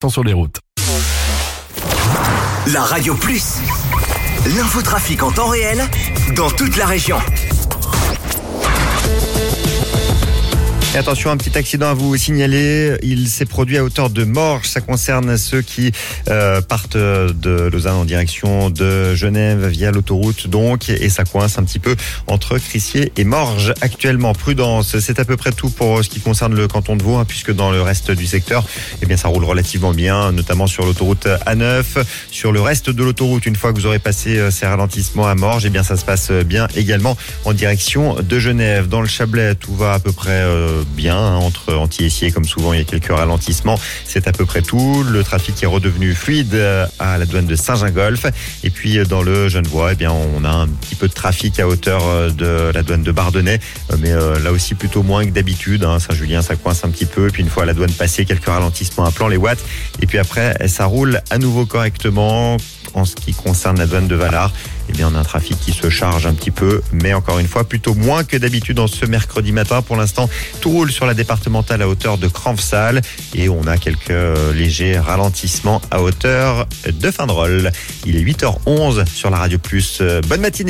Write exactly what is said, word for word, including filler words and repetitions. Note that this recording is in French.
sur les routes. La Radio Plus, l'infotrafic en temps réel dans toute la région. Et attention, un petit accident à vous signaler. Il s'est produit à hauteur de Morges. Ça concerne ceux qui euh, partent de Lausanne en direction de Genève via l'autoroute donc. Et ça coince un petit peu entre Crissier et Morges actuellement. Prudence, c'est à peu près tout pour ce qui concerne le canton de Vaud, hein, puisque dans le reste du secteur, eh bien, ça roule relativement bien, notamment sur l'autoroute A neuf. Sur le reste de l'autoroute, une fois que vous aurez passé ces ralentissements à Morges, eh bien, ça se passe bien également en direction de Genève. Dans le Chablais, tout va à peu près euh, bien, hein, entre Antilly-Essier, comme souvent il y a quelques ralentissements, c'est à peu près tout. Le trafic est redevenu fluide à la douane de Saint-Gingolph, et puis dans le Genevois, eh bien on a un petit peu de trafic à hauteur de la douane de Bardonnay, mais euh, là aussi plutôt moins que d'habitude, hein. Saint-Julien ça coince un petit peu, et puis une fois à la douane passée, quelques ralentissements à Plan-les-Ouates, et puis après ça roule à nouveau correctement. En ce qui concerne la douane de Valard, eh bien, on a un trafic qui se charge un petit peu, mais encore une fois, plutôt moins que d'habitude en ce mercredi matin. Pour l'instant, tout roule sur la départementale à hauteur de Cranfsal et on a quelques légers ralentissements à hauteur de Findrol. Il est huit heures onze sur la Radio Plus. Bonne matinée.